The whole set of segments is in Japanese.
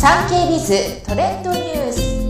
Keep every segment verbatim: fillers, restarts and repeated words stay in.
産経ビズトレンドニュー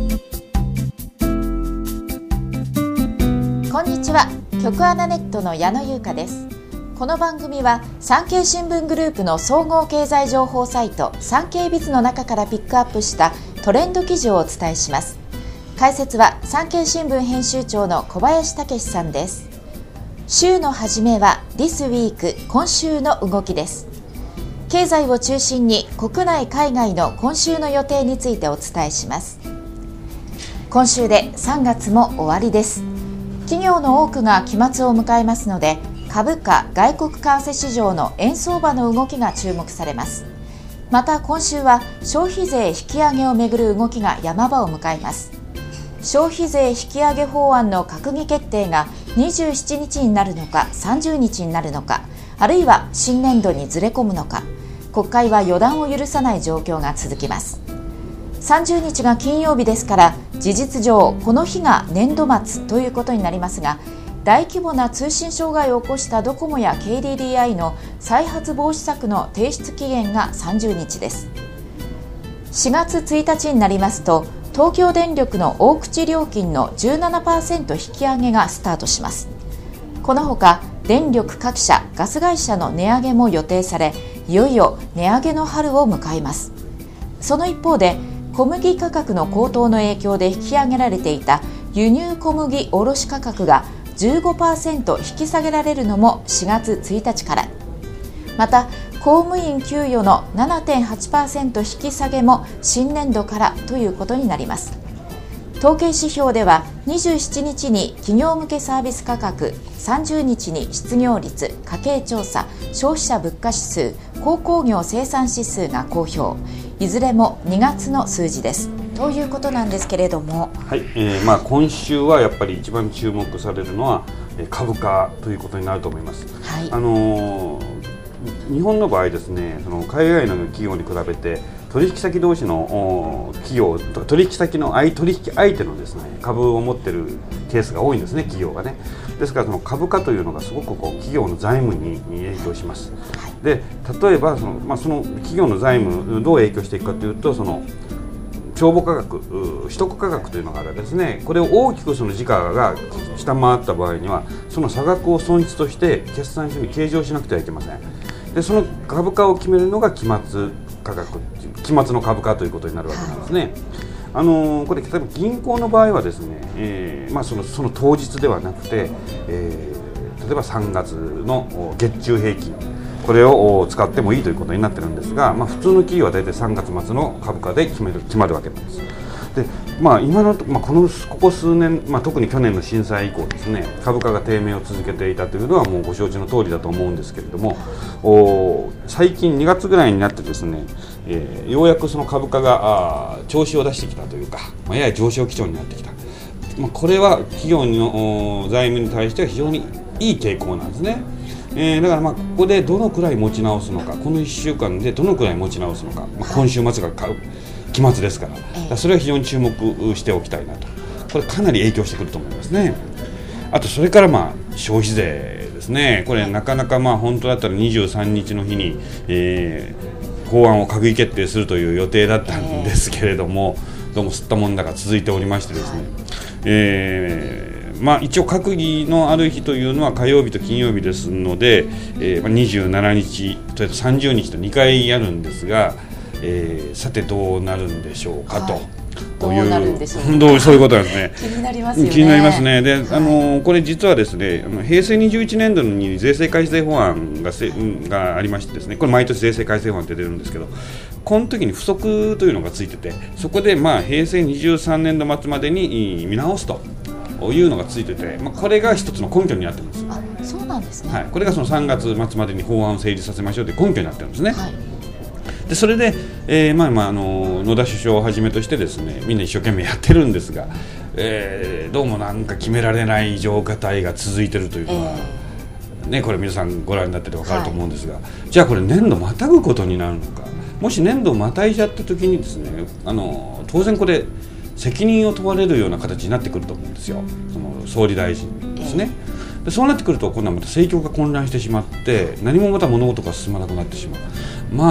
ス。こんにちは、局アナネットの矢野優香です。この番組は産経新聞グループの総合経済情報サイト産経ビズの中からピックアップしたトレンド記事をお伝えします。解説は産経新聞編集長の小林武史さんです。週の初めは This Week 今週の動きです。経済を中心に国内海外の今週の予定についてお伝えします。今週でさんがつも終わりです。企業の多くが期末を迎えますので、株価、外国為替市場の円相場の動きが注目されます。また今週は消費税引き上げをめぐる動きが山場を迎えます。消費税引き上げ法案の閣議決定がにじゅうしちにちになるのかさんじゅうにちになるのか、あるいは新年度にずれ込むのか、国会は予断を許さない状況が続きます。さんじゅうにちが金曜日ですから、事実上この日が年度末ということになりますが、大規模な通信障害を起こしたドコモや ケーディーディーアイ の再発防止策の提出期限がさんじゅうにちです。しがつついたちになりますと、東京電力の大口料金の じゅうななパーセント 引き上げがスタートします。このほか電力各社、ガス会社の値上げも予定され、いよいよ値上げの春を迎えます。その一方で、小麦価格の高騰の影響で引き上げられていた輸入小麦卸価格が じゅうごパーセント 引き下げられるのもしがつついたちから。また公務員給与の ななてんはちパーセント 引き下げも新年度からということになります。統計指標ではにじゅうしちにちに企業向けサービス価格、さんじゅうにちに失業率、家計調査、消費者物価指数、鉱工業生産指数が公表。いずれもにがつの数字ですということなんですけれども、 はい、えーまあ、今週はやっぱり一番注目されるのは株価ということになると思います。はい、あのー日本の場合ですね、その海外の企業に比べて取引先同士の企業とか取引先の相取引相手のですね株を持っているケースが多いんですね、企業がね。ですからその株価というのがすごくこう企業の財務に影響します。で、例えばその、まあ、その企業の財務どう影響していくかというと、その帳簿価格、取得価格というのがあるわけですね。これを大きくその時価が下回った場合には、その差額を損失として決算書に計上しなくてはいけません。で、その株価を決めるのが期末価格、期末の株価ということになるわけなんですね。あのー、これ例えば銀行の場合はですね、えーまあ、その、その当日ではなくて、えー、例えばさんがつの月中平均、これを使ってもいいということになってるんですが、まあ、普通の企業は大体さんがつまつの株価で決める、決まるわけなんです。で、まあ、今の、まあ、このここ数年、まあ、特に去年の震災以降ですね、株価が低迷を続けていたというのはもうご承知の通りだと思うんですけれども、お最近にがつぐらいになってですね、えー、ようやくその株価があ調子を出してきたというか、まあ、やや上昇基調になってきた、まあ、これは企業の財務に対しては非常にいい傾向なんですね。えー、だからまあここでどのくらい持ち直すのか、このいっしゅうかんでどのくらい持ち直すのか、まあ、今週末が期末ですから、だからそれは非常に注目しておきたいなと。これかなり影響してくると思いますね。あとそれからまあ消費税ですね。これなかなかまあ本当だったらにじゅうさんにちの日に、えー、法案を閣議決定するという予定だったんですけれども、どうも吸ったもんだが続いておりましてですね、えーまあ、一応閣議のある日というのは火曜日と金曜日ですので、えー、にじゅうしちにちとさんじゅうにちとにかいやるんですが、えー、さてどうなるんでしょうかと、はい、 どうなるんでしょうか。 どうそういうことなんですね。 気になりますよね。 気になりますね。で、 はい、 あのこれ実はですね、平成にじゅういちねんどに税制改正法案がせがありましてですね、これ毎年税制改正法案って出るんですけど、この時に不足というのがついてて、そこでまあ平成にじゅうさんねんど末までに見直すというのがついてて、まあ、これが一つの根拠になっています。 あ、そうなんですね。 はい、これがそのさんがつまつまでに法案を成立させましょうという根拠になっているんですね。はい、でそれで、えーまあまあ、あの野田首相をはじめとしてですね、みんな一生懸命やってるんですが、えー、どうもなんか決められない状態が続いているというのは、えーね、これ皆さんご覧になってて分かると思うんですが、はい、じゃあこれ年度またぐことになるのか、もし年度をまたいじゃった時にですね、あの当然これ責任を問われるような形になってくると思うんですよ、その総理大臣ですね。でそうなってくると今度はまた政局が混乱してしまって、何もまた物事が進まなくなってしまう。まあちょっ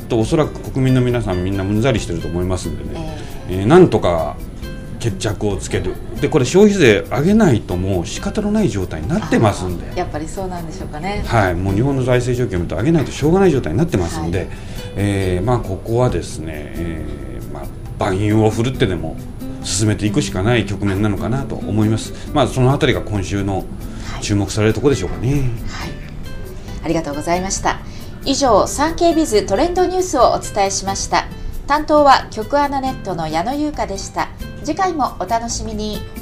とおそらく国民の皆さんみんなうんざりしてると思いますんでね、えーえー、なんとか決着をつける。でこれ消費税上げないともう仕方のない状態になってますんで、 やっぱりそうなんでしょうかね。 はい、もう日本の財政状況を見ると上げないとしょうがない状態になってますんで、はい、えーまあ、ここはですね、えーまあ、万有を振るってでも進めていくしかない局面なのかなと思います。まあ、そのあたりが今週の注目されるところでしょうかね。はい、 ありがとうございました。以上、産経ビズトレンドニュースをお伝えしました。担当は局アナネットの矢野優香でした。次回もお楽しみに。